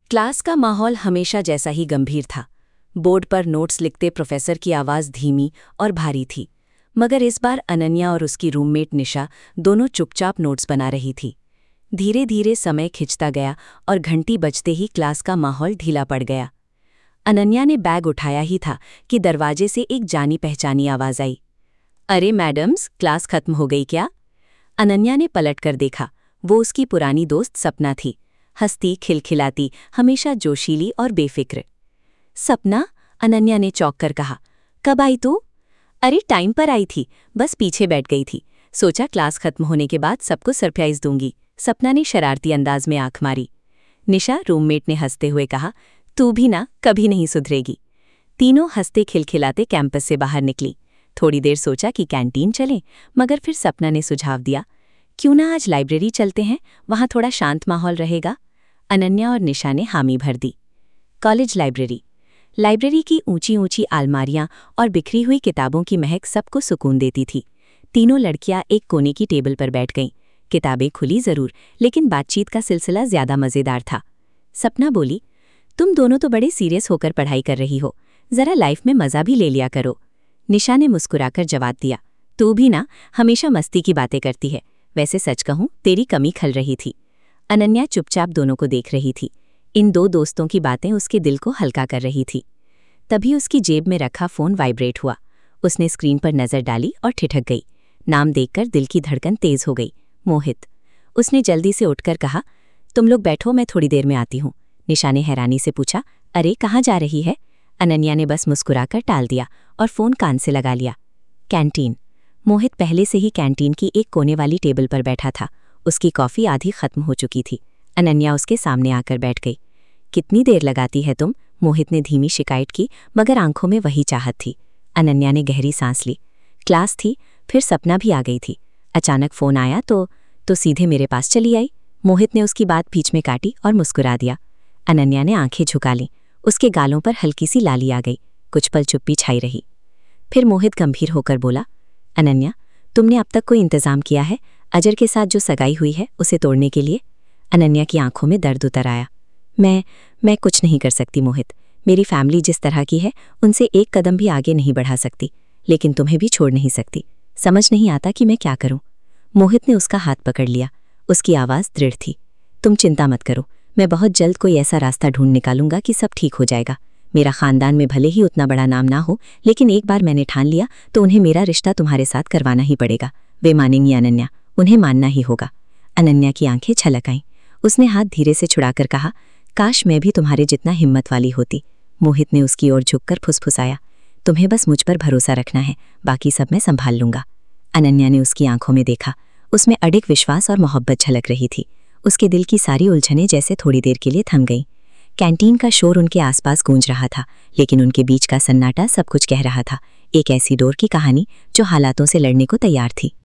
Class का माहौल हमेशा जैसा ही गंभीर था। बोर्ड पर नोट्स लिखते प्रोफेसर की आवाज़ धीमी और भारी थी, मगर इस बार अनन्या और उसकी रूममेट निशा दोनों चुपचाप नोट्स बना रही थी। धीरे धीरे समय खिंचता गया और घंटी बजते ही क्लास का माहौल ढीला पड़ गया। अनन्या ने बैग उठाया ही था कि दरवाजे से एक जानी पहचानी आवाज़ आई। अरे मैडम्स, क्लास खत्म हो गई क्या? अनन्या ने पलटकर देखा। वो उसकी पुरानी दोस्त सपना थी, हंसती खिलखिलाती, हमेशा जोशीली और बेफिक्र। सपना, अनन्या ने चौंक कर कहा, कब आई तू? अरे टाइम पर आई थी, बस पीछे बैठ गई थी। सोचा क्लास खत्म होने के बाद सबको सरप्राइज दूंगी। सपना ने शरारती अंदाज में आंख मारी। निशा, रूममेट ने हंसते हुए कहा, तू भी ना कभी नहीं सुधरेगी। तीनों हंसते खिलखिलाते कैंपस से बाहर निकली। थोड़ी देर सोचा कि कैंटीन चलें, मगर फिर सपना ने सुझाव दिया, क्यों ना आज लाइब्रेरी चलते हैं, वहाँ थोड़ा शांत माहौल रहेगा। अनन्या और निशा ने हामी भर दी। College library. लाइब्रेरी की ऊंची ऊंची अलमारियां और बिखरी हुई किताबों की महक सबको सुकून देती थी। तीनों लड़कियां एक कोने की टेबल पर बैठ गईं। किताबें खुली जरूर, लेकिन बातचीत का सिलसिला ज्यादा मजेदार था। सपना बोली, तुम दोनों तो बड़े सीरियस होकर पढ़ाई कर रही हो, जरा लाइफ में मजा भी ले लिया करो। निशा ने मुस्कुराकर जवाब दिया, तू भी ना हमेशा मस्ती की बातें करती है। वैसे सच कहूं, तेरी कमी खल रही थी। अनन्या चुपचाप दोनों को देख रही थी। इन दो दोस्तों की बातें उसके दिल को हल्का कर रही थी। तभी उसकी जेब में रखा फोन वाइब्रेट हुआ। उसने स्क्रीन पर नजर डाली और ठिठक गई। नाम देखकर दिल की धड़कन तेज हो गई। मोहित। उसने जल्दी से उठकर कहा, तुम लोग बैठो, मैं थोड़ी देर में आती हूँ। निशा ने हैरानी से पूछा, अरे कहाँ जा रही है? अनन्या ने बस मुस्कुराकर टाल दिया और फोन कान से लगा लिया। कैंटीन। मोहित पहले से ही कैंटीन की एक कोने वाली टेबल पर बैठा था। उसकी कॉफ़ी आधी खत्म हो चुकी थी। अनन्या उसके सामने आकर बैठ गई। कितनी देर लगाती है तुम? मोहित ने धीमी शिकायत की, मगर आंखों में वही चाहत थी। अनन्या ने गहरी सांस ली। क्लास थी, फिर सपना भी आ गई थी। अचानक फ़ोन आया तो सीधे मेरे पास चली आई। मोहित ने उसकी बात बीच में काटी और मुस्कुरा दिया। अनन्या ने आंखें झुका लीं। उसके गालों पर हल्की सी लाली आ गई। कुछ पल चुप्पी छाई रही। फिर मोहित गंभीर होकर बोला, अनन्या, तुमने अब तक कोई इंतज़ाम किया है अजर के साथ जो सगाई हुई है उसे तोड़ने के लिए? अनन्या की आंखों में दर्द उतर आया। मैं कुछ नहीं कर सकती मोहित। मेरी फैमिली जिस तरह की है उनसे एक कदम भी आगे नहीं बढ़ा सकती, लेकिन तुम्हें भी छोड़ नहीं सकती। समझ नहीं आता कि मैं क्या करूं। मोहित ने उसका हाथ पकड़ लिया। उसकी आवाज़ दृढ़ थी। तुम चिंता मत करो, मैं बहुत जल्द कोई ऐसा रास्ता ढूंढ निकालूंगा कि सब ठीक हो जाएगा। मेरा खानदान में भले ही उतना बड़ा नाम ना हो, लेकिन एक बार मैंने ठान लिया तो उन्हें मेरा रिश्ता तुम्हारे साथ करवाना ही पड़ेगा। वे मानेंगी अनन्या, उन्हें मानना ही होगा। अनन्या की आंखें छलक आईं। उसने हाथ धीरे से छुड़ाकर कहा, काश मैं भी तुम्हारे जितना हिम्मत वाली होती। मोहित ने उसकी ओर झुककर फुसफुसाया, तुम्हें बस मुझ पर भरोसा रखना है, बाकी सब मैं संभाल लूंगा। अनन्या ने उसकी आंखों में देखा। उसमें अडिग विश्वास और मोहब्बत झलक रही थी। उसके दिल की सारी उलझनें जैसे थोड़ी देर के लिए थम गईं। कैंटीन का शोर उनके आसपास गूंज रहा था, लेकिन उनके बीच का सन्नाटा सब कुछ कह रहा था। एक ऐसी डोर की कहानी जो हालातों से लड़ने को तैयार थी।